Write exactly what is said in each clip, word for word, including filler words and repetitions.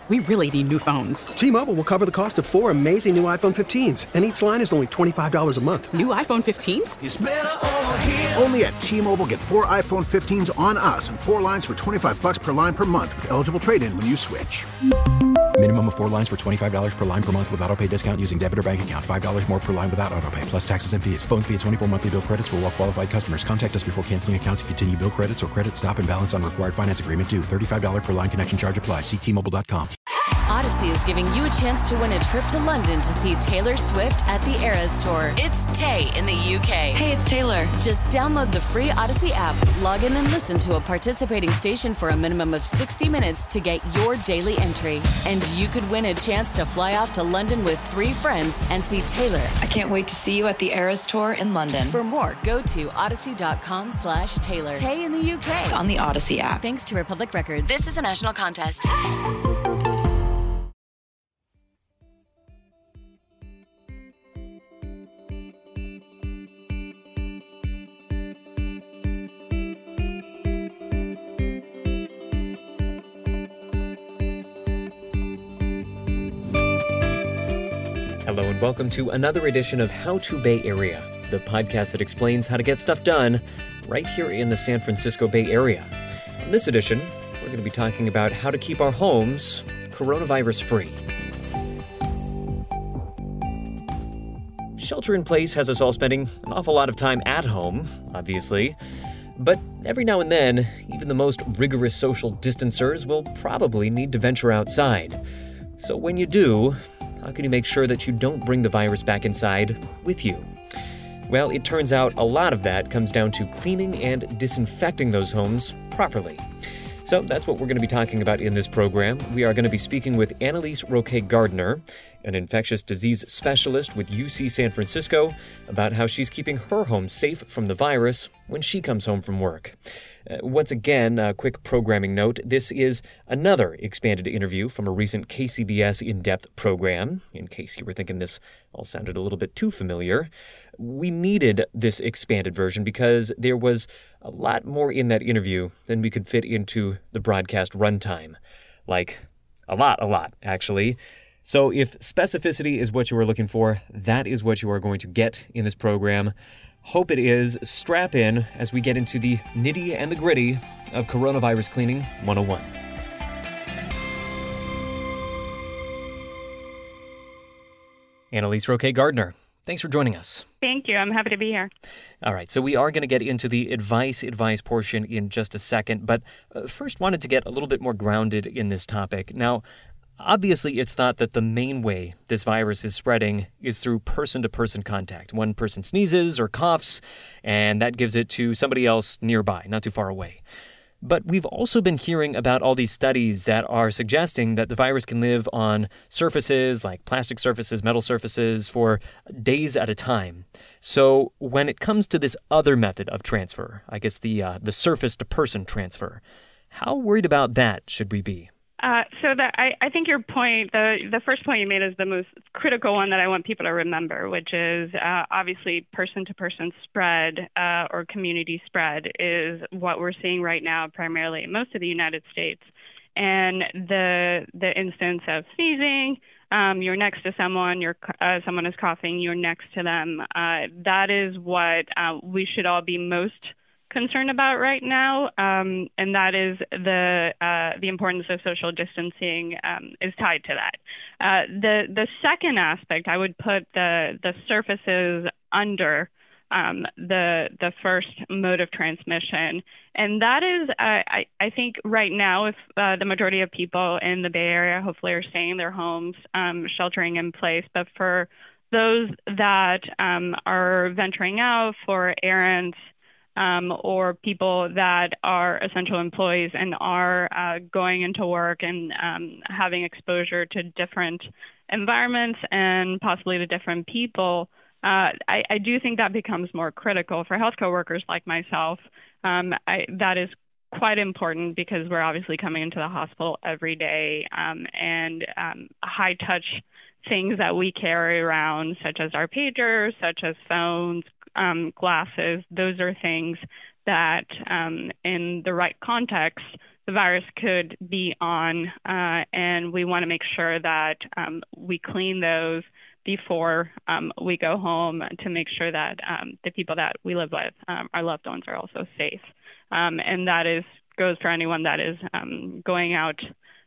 We really need new phones. T-Mobile will cover the cost of four amazing new iPhone fifteens, and each line is only twenty-five dollars a month. New iPhone fifteens? It's better over here. Only at T-Mobile, get four iPhone fifteens on us and four lines for twenty-five dollars per line per month with eligible trade-in when you switch. Minimum of four lines for twenty-five dollars per line per month with autopay discount using debit or bank account. five dollars more per line without autopay, plus taxes and fees. Phone fee at twenty-four monthly bill credits for well-qualified customers. Contact us before canceling account to continue bill credits or credit stop and balance on required finance agreement due. thirty-five dollars per line connection charge applies. See T Mobile dot com. Odyssey is giving you a chance to win a trip to London to see Taylor Swift at the Eras Tour. It's Tay in the U K. Hey, it's Taylor. Just download the free Odyssey app, log in and listen to a participating station for a minimum of sixty minutes to get your daily entry. And you could win a chance to fly off to London with three friends and see Taylor. I can't wait to see you at the Eras Tour in London. For more, go to odyssey.com slash Taylor. Tay in the U K. It's on the Odyssey app. Thanks to Republic Records. This is a national contest. Hello and welcome to another edition of How to Bay Area, the podcast that explains how to get stuff done right here in the San Francisco Bay Area. In this edition, we're going to be talking about how to keep our homes coronavirus-free. Shelter in place has us all spending an awful lot of time at home, obviously. But every now and then, even the most rigorous social distancers will probably need to venture outside. So when you do, how can you make sure that you don't bring the virus back inside with you? Well, it turns out a lot of that comes down to cleaning and disinfecting those homes properly. So that's what we're going to be talking about in this program. We are going to be speaking with Annalise Roque-Gardner, an infectious disease specialist with U C San Francisco, about how she's keeping her home safe from the virus when she comes home from work. Uh, once again, a quick programming note. This is another expanded interview from a recent K C B S In-Depth program, in case you were thinking this all sounded a little bit too familiar. We needed this expanded version because there was a lot more in that interview than we could fit into the broadcast runtime. Like, a lot, a lot, actually. So if specificity is what you are looking for, that is what you are going to get in this program. Hope it is. Strap in as we get into the nitty and the gritty of Coronavirus Cleaning one oh one. Annalise Roque-Gardner, thanks for joining us. Thank you. I'm happy to be here. All right, so we are going to get into the advice advice portion in just a second, but uh, first wanted to get a little bit more grounded in this topic. Now, obviously, it's thought that the main way this virus is spreading is through person-to-person contact. One person sneezes or coughs, and that gives it to somebody else nearby, not too far away. But we've also been hearing about all these studies that are suggesting that the virus can live on surfaces like plastic surfaces, metal surfaces, for days at a time. So when it comes to this other method of transfer, I guess the uh, the surface-to-person transfer, how worried about that should we be? Uh, so that I, I think your point, the the first point you made is the most critical one that I want people to remember, which is uh, obviously person-to-person spread uh, or community spread is what we're seeing right now primarily in most of the United States. And the the instance of sneezing, um, you're next to someone, you're uh, someone is coughing, you're next to them. Uh, that is what uh, we should all be most concerned about right now, um, and that is the uh, the importance of social distancing um, is tied to that. Uh, the the second aspect, I would put the the surfaces under um, the the first mode of transmission, and that is uh, I I think right now, if uh, the majority of people in the Bay Area hopefully are staying in their homes, um, sheltering in place, but for those that um, are venturing out for errands, Um, or people that are essential employees and are uh, going into work and um, having exposure to different environments and possibly to different people, uh, I, I do think that becomes more critical for healthcare workers like myself. Um, I, that is quite important because we're obviously coming into the hospital every day, um, and um, high-touch things that we carry around, such as our pagers, such as phones, Um, glasses, those are things that um, in the right context the virus could be on, uh, and we want to make sure that um, we clean those before um, we go home to make sure that um, the people that we live with, um, our loved ones, are also safe. Um, and that is goes for anyone that is um, going out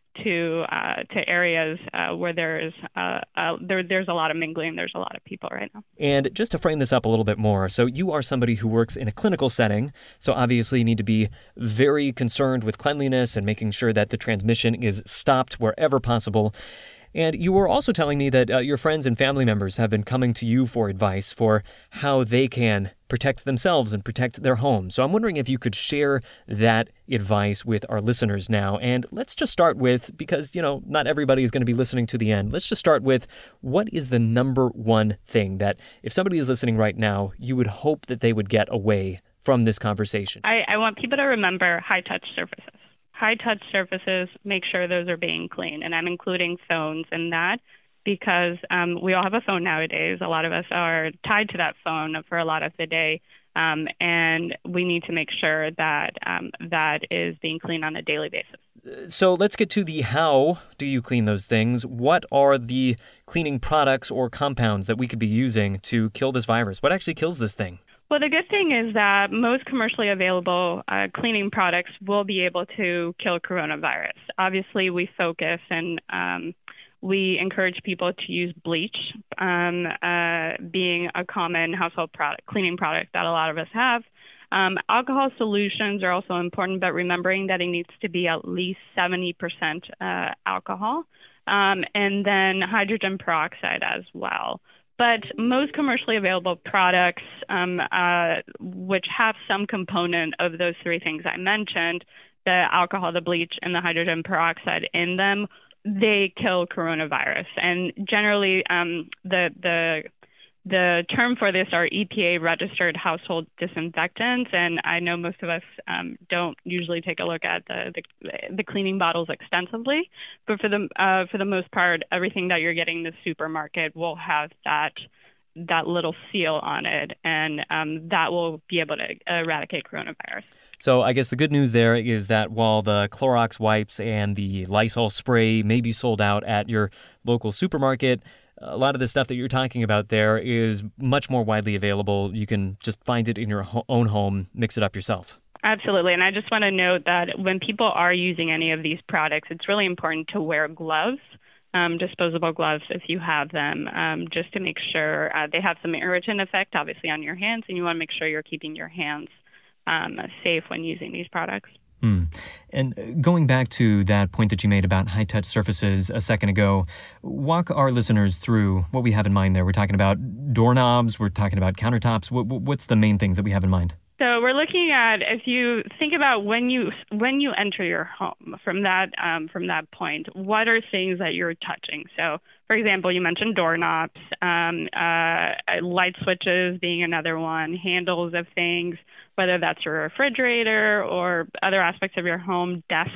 to uh, to areas uh, where there's uh, uh, there there's a lot of mingling. There's a lot of people right now. And just to frame this up a little bit more, so you are somebody who works in a clinical setting, so obviously you need to be very concerned with cleanliness and making sure that the transmission is stopped wherever possible. And you were also telling me that uh, your friends and family members have been coming to you for advice for how they can protect themselves and protect their homes. So I'm wondering if you could share that advice with our listeners now. And let's just start with, because, you know, not everybody is going to be listening to the end. Let's just start with, what is the number one thing that if somebody is listening right now, you would hope that they would get away from this conversation? I, I want people to remember high-touch surfaces. High-touch surfaces, make sure those are being clean. And I'm including phones in that because um, we all have a phone nowadays. A lot of us are tied to that phone for a lot of the day. Um, and we need to make sure that um, that is being cleaned on a daily basis. So let's get to the how do you clean those things. What are the cleaning products or compounds that we could be using to kill this virus? What actually kills this thing? Well, the good thing is that most commercially available uh, cleaning products will be able to kill coronavirus. Obviously, we focus and um, we encourage people to use bleach, um, uh, being a common household product, cleaning product that a lot of us have. Um, alcohol solutions are also important, but remembering that it needs to be at least seventy percent uh, alcohol, um, and then hydrogen peroxide as well. But most commercially available products, um, uh, which have some component of those three things I mentioned, the alcohol, the bleach, and the hydrogen peroxide in them, they kill coronavirus. And generally, um, the the the term for this are E P A-registered household disinfectants, and I know most of us um, don't usually take a look at the, the the cleaning bottles extensively, but for the uh, for the most part, everything that you're getting in the supermarket will have that that little seal on it, and um, that will be able to eradicate coronavirus. So I guess the good news there is that while the Clorox wipes and the Lysol spray may be sold out at your local supermarket, a lot of the stuff that you're talking about there is much more widely available. You can just find it in your ho- own home, mix it up yourself. Absolutely. And I just want to note that when people are using any of these products, it's really important to wear gloves, um, disposable gloves if you have them, um, just to make sure uh, they have some irritant effect, obviously, on your hands. And you want to make sure you're keeping your hands um, safe when using these products. Hmm. And going back to that point that you made about high-touch surfaces a second ago, walk our listeners through what we have in mind there. We're talking about doorknobs, we're talking about countertops. What, what's the main things that we have in mind? So we're looking at, if you think about when you when you enter your home, from that um, from that point, what are things that you're touching? So, for example, you mentioned doorknobs, um, uh, light switches being another one, handles of things, whether that's your refrigerator or other aspects of your home, desks.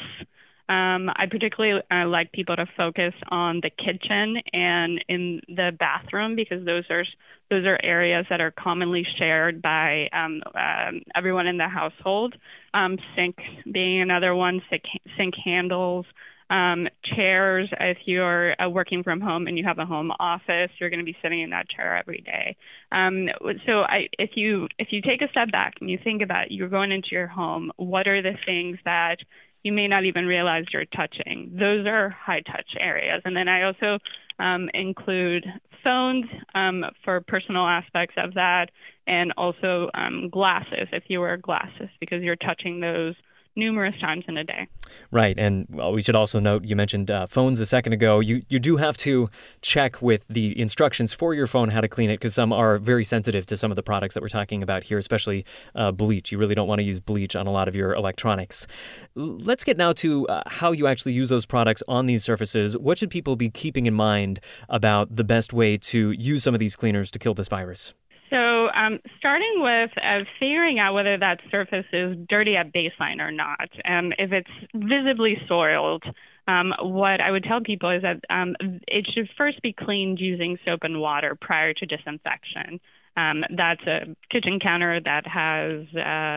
Um, I particularly uh, like people to focus on the kitchen and in the bathroom because those are those are areas that are commonly shared by um, um, everyone in the household. Um, sink being another one, sink, sink handles, um, chairs. If you're uh, working from home and you have a home office, you're going to be sitting in that chair every day. Um, so I, if you if you take a step back and you think about you're going into your home, what are the things that you may not even realize you're touching? Those are high-touch areas. And then I also um, include phones um, for personal aspects of that, and also um, glasses, if you wear glasses, because you're touching those numerous times in a day. Right. And well, we should also note, you mentioned uh, phones a second ago. You you do have to check with the instructions for your phone how to clean it, because some are very sensitive to some of the products that we're talking about here, especially uh, bleach. You really don't want to use bleach on a lot of your electronics. Let's get now to uh, how you actually use those products on these surfaces. What should people be keeping in mind about the best way to use some of these cleaners to kill this virus? So um, starting with uh, figuring out whether that surface is dirty at baseline or not. Um, if it's visibly soiled, um, what I would tell people is that um, it should first be cleaned using soap and water prior to disinfection. Um, that's a kitchen counter that has uh,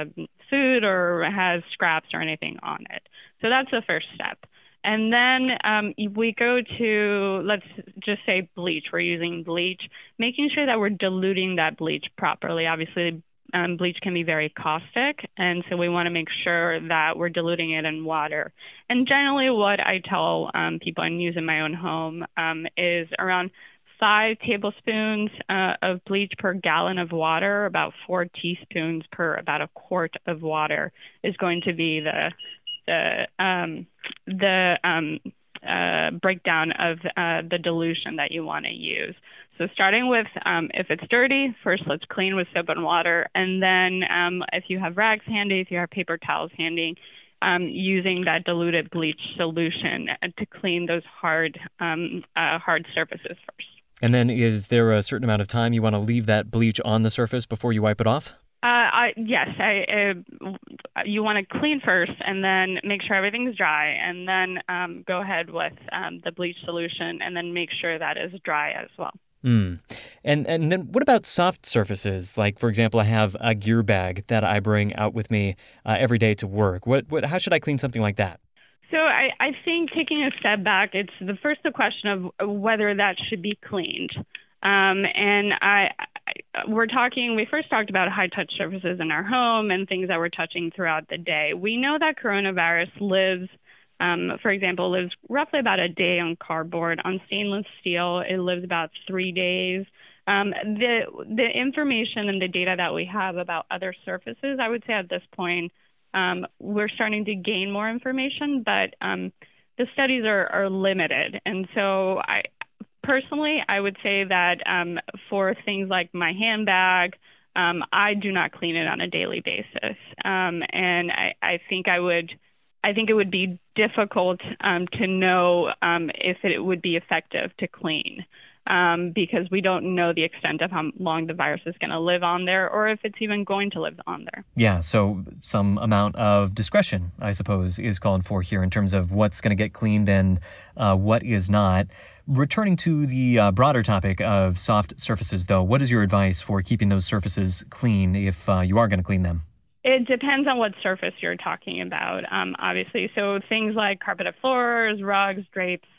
food or has scraps or anything on it. So that's the first step. And then um, we go to, let's just say bleach. We're using bleach, making sure that we're diluting that bleach properly. Obviously, um, bleach can be very caustic, and so we want to make sure that we're diluting it in water. And generally what I tell um, people and use in my own home um, is around five tablespoons uh, of bleach per gallon of water, about four teaspoons per about a quart of water is going to be the the um, the um, uh, breakdown of uh, the dilution that you want to use. So starting with um, if it's dirty, first let's clean with soap and water, and then um, if you have rags handy, if you have paper towels handy, um, using that diluted bleach solution to clean those hard um, uh, hard surfaces first. And then is there a certain amount of time you want to leave that bleach on the surface before you wipe it off? Uh, I, yes, I, uh, you want to clean first and then make sure everything's dry, and then um, go ahead with um, the bleach solution and then make sure that is dry as well. Mm. And and then what about soft surfaces? Like, for example, I have a gear bag that I bring out with me uh, every day to work. What, what, how should I clean something like that? So I, I think taking a step back, it's the first the question of whether that should be cleaned. Um, and I, I, we're talking, we first talked about high-touch surfaces in our home and things that we're touching throughout the day. We know that coronavirus lives, um, for example, lives roughly about a day on cardboard. On stainless steel, it lives about three days. Um, the, the information and the data that we have about other surfaces, I would say at this point, Um, we're starting to gain more information, but um, the studies are, are limited. And so I personally, I would say that um, for things like my handbag, um, I do not clean it on a daily basis. Um, and I, I think I would, I think it would be difficult um, to know um, if it would be effective to clean. Um, because we don't know the extent of how long the virus is going to live on there, or if it's even going to live on there. Yeah, so some amount of discretion, I suppose, is called for here in terms of what's going to get cleaned and uh, what is not. Returning to the uh, broader topic of soft surfaces, though, what is your advice for keeping those surfaces clean if uh, you are going to clean them? It depends on what surface you're talking about, um, obviously. So things like carpeted floors, rugs, drapes,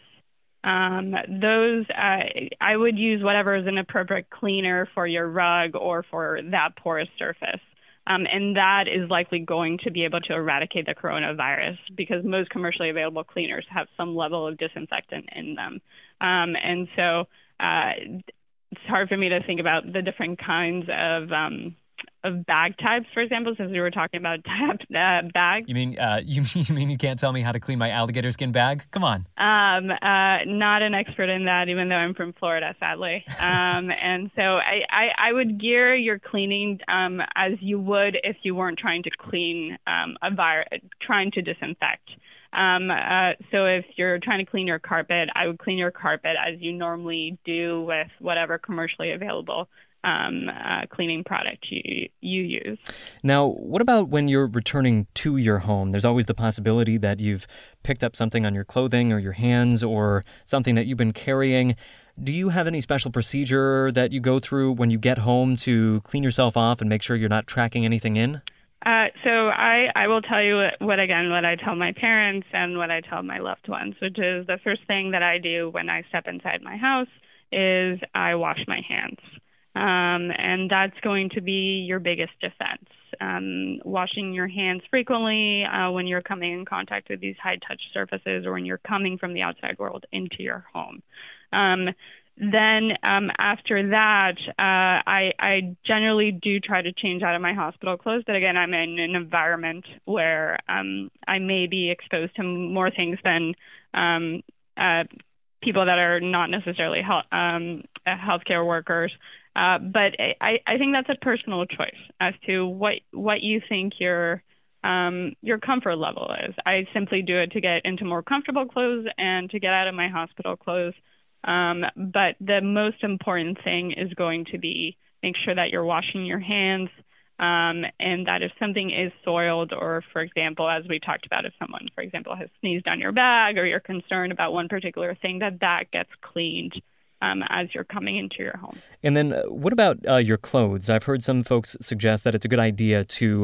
Um, those, uh, I would use whatever is an appropriate cleaner for your rug or for that porous surface. Um, and that is likely going to be able to eradicate the coronavirus because most commercially available cleaners have some level of disinfectant in them. Um, and so uh, it's hard for me to think about the different kinds of um, of bag types, for example, since we were talking about uh, bags. You mean uh, you, you mean you can't tell me how to clean my alligator skin bag? Come on. Um, uh, not an expert in that, even though I'm from Florida, sadly. Um, and so I, I, I would gear your cleaning um, as you would if you weren't trying to clean um, a virus, trying to disinfect. Um, uh, so if you're trying to clean your carpet, I would clean your carpet as you normally do with whatever commercially available um, uh, cleaning product you, you use. Now, what about when you're returning to your home? There's always the possibility that you've picked up something on your clothing or your hands or something that you've been carrying. Do you have any special procedure that you go through when you get home to clean yourself off and make sure you're not tracking anything in? Uh, so I, I will tell you what, what, again, what I tell my parents and what I tell my loved ones, which is the first thing that I do when I step inside my house is I wash my hands. Um, and that's going to be your biggest defense. Um, washing your hands frequently uh, when you're coming in contact with these high-touch surfaces or when you're coming from the outside world into your home. Um, Then um, after that, uh, I, I generally do try to change out of my hospital clothes. But again, I'm in an environment where um, I may be exposed to more things than um, uh, people that are not necessarily health, um, healthcare workers. Uh, but I, I think that's a personal choice as to what what you think your um, your comfort level is. I simply do it to get into more comfortable clothes and to get out of my hospital clothes. Um, but the most important thing is going to be make sure that you're washing your hands um, and that if something is soiled or, for example, as we talked about, if someone, for example, has sneezed on your bag or you're concerned about one particular thing, that that gets cleaned um, as you're coming into your home. And then uh, what about uh, your clothes? I've heard some folks suggest that it's a good idea to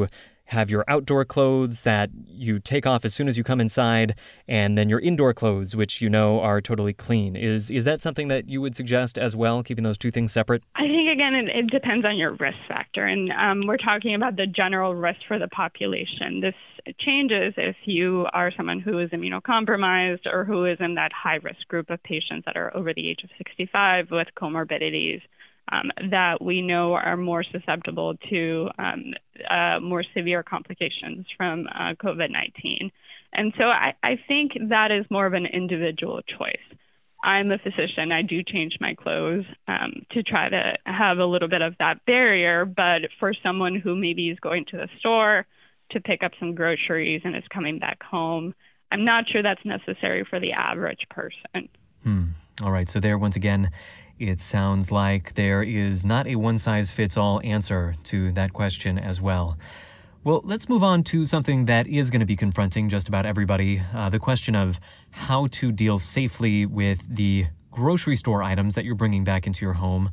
have your outdoor clothes that you take off as soon as you come inside, and then your indoor clothes, which you know are totally clean. Is is that something that you would suggest as well, keeping those two things separate? I think, again, it, it depends on your risk factor. And um, we're talking about the general risk for the population. This changes if you are someone who is immunocompromised or who is in that high-risk group of patients that are over the age of sixty-five with comorbidities um, that we know are more susceptible to um, uh, more severe complications from uh, COVID nineteen. And so I, I think that is more of an individual choice. I'm a physician. I do change my clothes um, to try to have a little bit of that barrier. But for someone who maybe is going to the store to pick up some groceries and is coming back home, I'm not sure that's necessary for the average person. Hmm. All right. So there, once again, it sounds like there is not a one-size-fits-all answer to that question as well. Well, let's move on to something that is going to be confronting just about everybody, uh, the question of how to deal safely with the grocery store items that you're bringing back into your home.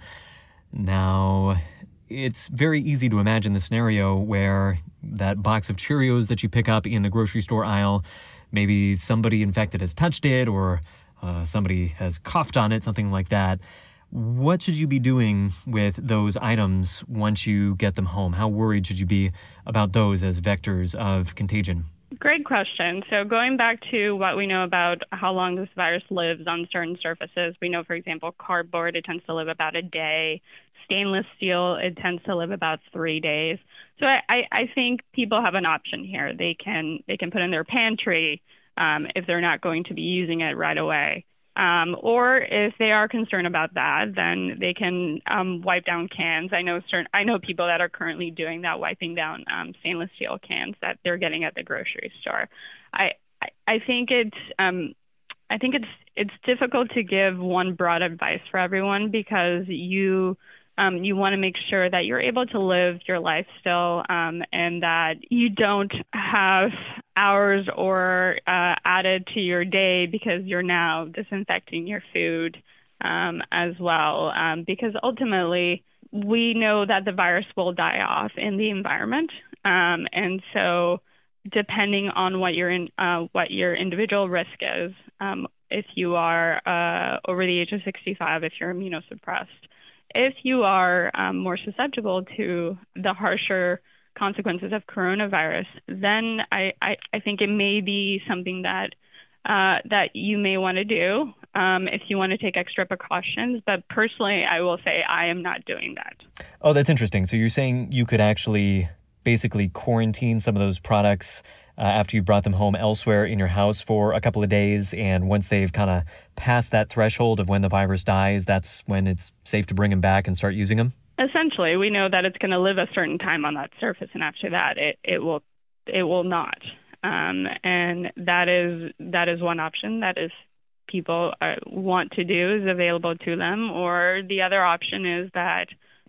Now, it's very easy to imagine the scenario where that box of Cheerios that you pick up in the grocery store aisle, maybe somebody infected has touched it or uh, somebody has coughed on it, something like that. What should you be doing with those items once you get them home? How worried should you be about those as vectors of contagion? Great question. So going back to what we know about how long this virus lives on certain surfaces, we know, for example, cardboard, it tends to live about a day. Stainless steel, it tends to live about three days. So I, I, I think people have an option here. They can they can put in their pantry um, if they're not going to be using it right away. Um, or if they are concerned about that, then they can um, wipe down cans. I know certain, I know people that are currently doing that, wiping down um, stainless steel cans that they're getting at the grocery store. I I, I think it's um, I think it's it's difficult to give one broad advice for everyone because you um, you want to make sure that you're able to live your life still um, and that you don't have hours or uh, added to your day because you're now disinfecting your food um, as well. Um, because ultimately, we know that the virus will die off in the environment, um, and so depending on what your in, uh, what your individual risk is, um, if you are uh, over the age of sixty-five, if you're immunosuppressed, if you are um, more susceptible to the harsher consequences of coronavirus, then I, I, I think it may be something that uh, that you may want to do um, if you want to take extra precautions. But personally, I will say I am not doing that. Oh, that's interesting. So you're saying you could actually basically quarantine some of those products uh, after you brought them home elsewhere in your house for a couple of days, and once they've kind of passed that threshold of when the virus dies, that's when it's safe to bring them back and start using them? Essentially, we know that it's going to live a certain time on that surface, and after that, it, it will it will not. Um, and that is that is one option that is people uh, want to do is available to them. Or the other option is that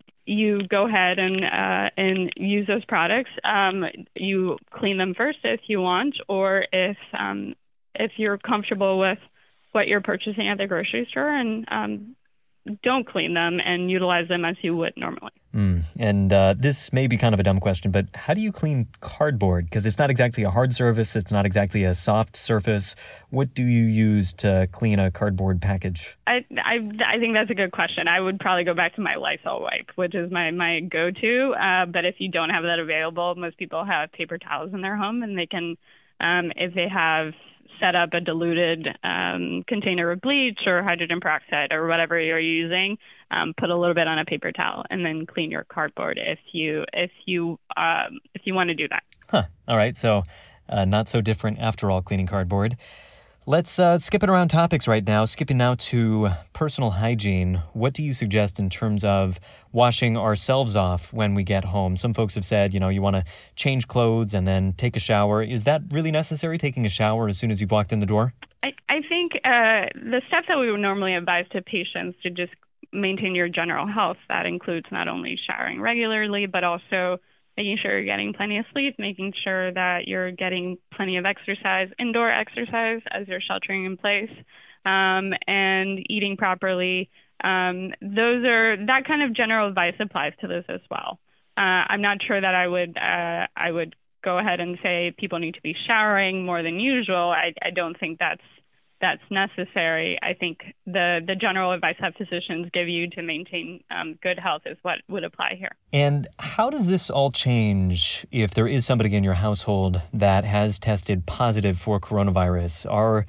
you go ahead and uh, and use those products. Um, you clean them first if you want, or if um, if you're comfortable with what you're purchasing at the grocery store, and um, don't clean them and utilize them as you would normally. Mm. And uh, this may be kind of a dumb question, but how do you clean cardboard? Because it's not exactly a hard surface. It's not exactly a soft surface. What do you use to clean a cardboard package? I, I, I think that's a good question. I would probably go back to my Lysol wipe, which is my, my go-to. Uh, but if you don't have that available, most people have paper towels in their home, and they can, um, if they have set up a diluted um, container of bleach or hydrogen peroxide or whatever you're using, um, put a little bit on a paper towel and then clean your cardboard if you if you um, if you want to do that. Huh. All right. So uh, not so different after all, cleaning cardboard. Let's uh, skip it around topics right now. Skipping now to personal hygiene. What do you suggest in terms of washing ourselves off when we get home? Some folks have said, you know, you want to change clothes and then take a shower. Is that really necessary, taking a shower as soon as you've walked in the door? I, I think uh, the steps that we would normally advise to patients to just maintain your general health, that includes not only showering regularly, but also making sure you're getting plenty of sleep, making sure that you're getting plenty of exercise, indoor exercise as you're sheltering in place, um, and eating properly. Um, those are that kind of general advice applies to this as well. Uh, I'm not sure that I would uh, I would go ahead and say people need to be showering more than usual. I, I don't think that's that's necessary. I think the, the general advice that physicians give you to maintain um, good health is what would apply here. And how does this all change if there is somebody in your household that has tested positive for coronavirus? Are,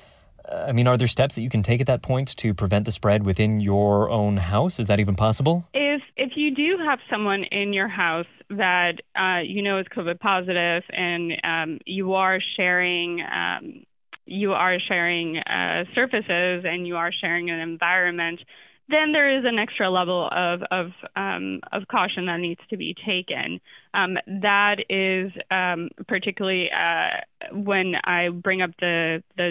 I mean, are there steps that you can take at that point to prevent the spread within your own house? Is that even possible? If if you do have someone in your house that uh, you know is COVID positive and um, you are sharing um, you are sharing uh, surfaces and you are sharing an environment, then there is an extra level of of, um, of caution that needs to be taken. Um, that is um, particularly uh, when I bring up the the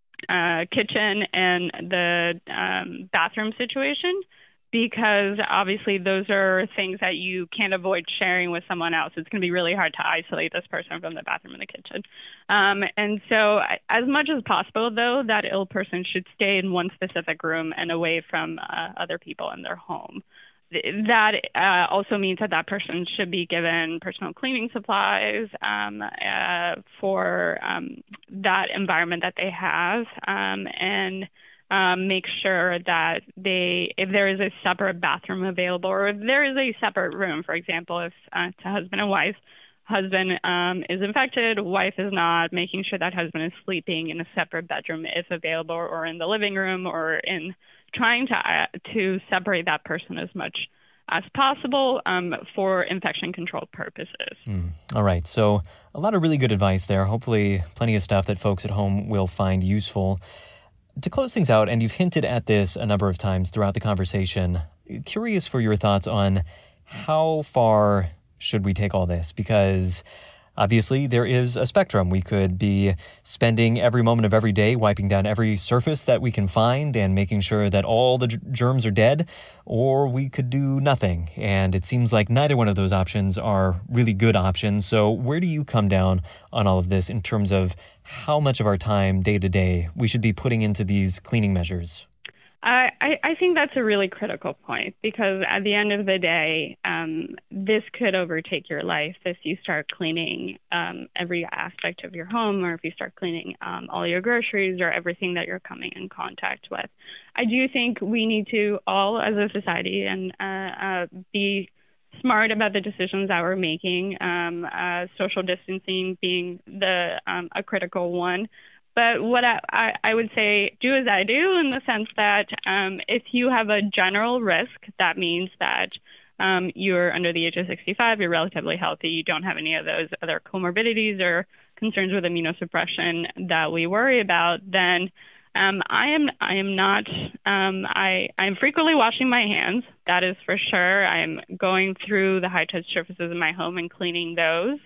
uh, kitchen and the um, bathroom situation, because obviously those are things that you can't avoid sharing with someone else. It's going to be really hard to isolate this person from the bathroom and the kitchen. Um, and so as much as possible, though, that ill person should stay in one specific room and away from uh, other people in their home. That uh, also means that that person should be given personal cleaning supplies um, uh, for um, that environment that they have, um, and Um, make sure that they, if there is a separate bathroom available, or if there is a separate room, for example, if uh, it's a husband and wife, husband um, is infected, wife is not, making sure that husband is sleeping in a separate bedroom if available, or in the living room, or in trying to uh, to separate that person as much as possible um, for infection control purposes. Mm. All right. So a lot of really good advice there. Hopefully plenty of stuff that folks at home will find useful. To close things out, and you've hinted at this a number of times throughout the conversation, curious for your thoughts on how far should we take all this? Because obviously there is a spectrum. We could be spending every moment of every day wiping down every surface that we can find and making sure that all the g- germs are dead, or we could do nothing. And it seems like neither one of those options are really good options. So where do you come down on all of this in terms of how much of our time day to day we should be putting into these cleaning measures? I, I think that's a really critical point, because at the end of the day, um, this could overtake your life if you start cleaning um, every aspect of your home, or if you start cleaning um, all your groceries or everything that you're coming in contact with. I do think we need to all, as a society, and uh, uh, be smart about the decisions that we're making, um, uh, social distancing being the um, a critical one. But what I, I, I would say, do as I do, in the sense that um, if you have a general risk, that means that um, you're under the age of sixty-five, you're relatively healthy, you don't have any of those other comorbidities or concerns with immunosuppression that we worry about, then um, I am I am not, um, I I'm frequently washing my hands, that is for sure. I'm going through the high-touch surfaces in my home and cleaning those.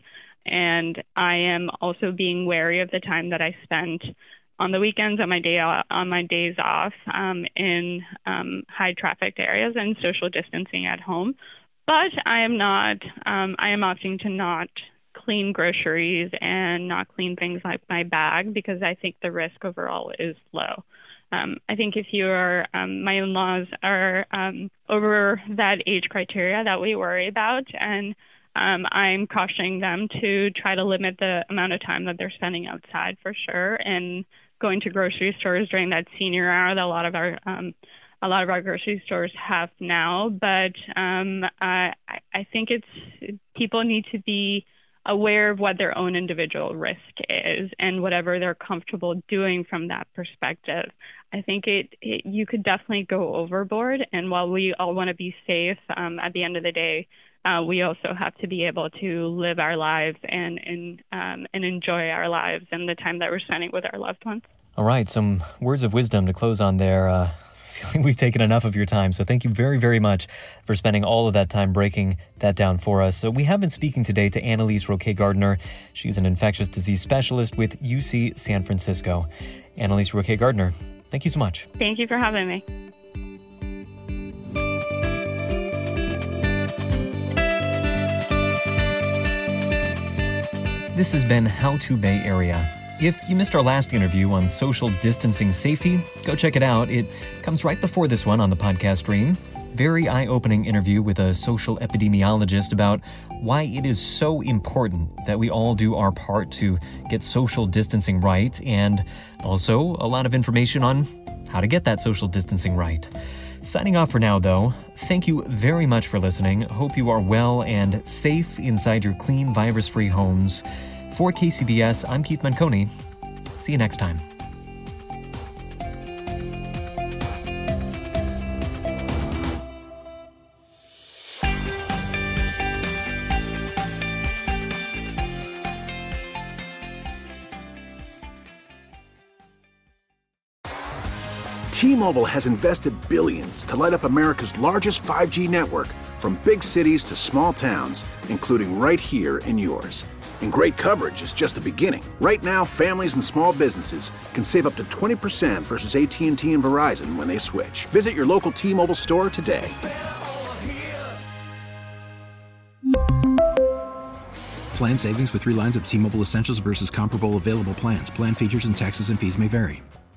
And I am also being wary of the time that I spend on the weekends, on my day on my days off, um, in um, high trafficked areas, and social distancing at home. But I am not. Um, I am opting to not clean groceries and not clean things like my bag, because I think the risk overall is low. Um, I think if you're, um, my in-laws are um, over that age criteria that we worry about, and Um, I'm cautioning them to try to limit the amount of time that they're spending outside, for sure, and going to grocery stores during that senior hour that a lot of our um, a lot of our grocery stores have now. But um, I, I think it's people need to be aware of what their own individual risk is and whatever they're comfortable doing from that perspective. I think it, it you could definitely go overboard, and while we all want to be safe, um, at the end of the day, Uh, we also have to be able to live our lives and and, um, and enjoy our lives and the time that we're spending with our loved ones. All right, some words of wisdom to close on there. Uh, feeling we've taken enough of your time, so thank you very, very much for spending all of that time breaking that down for us. So we have been speaking today to Annalise Roque-Gardner. She's an infectious disease specialist with U C San Francisco. Annalise Roque-Gardner, thank you so much. Thank you for having me. This has been How to Bay Area. If you missed our last interview on social distancing safety, go check it out. It comes right before this one on the podcast stream. Very eye-opening interview with a social epidemiologist about why it is so important that we all do our part to get social distancing right, and also a lot of information on how to get that social distancing right. Signing off for now, though. Thank you very much for listening. Hope you are well and safe inside your clean, virus-free homes. For K C B S, I'm Keith Manconi. See you next time. T-Mobile has invested billions to light up America's largest five G network, from big cities to small towns, including right here in yours. And great coverage is just the beginning. Right now, families and small businesses can save up to twenty percent versus A T and T and Verizon when they switch. Visit your local T-Mobile store today. Plan savings with three lines of T-Mobile Essentials versus comparable available plans. Plan features and taxes and fees may vary.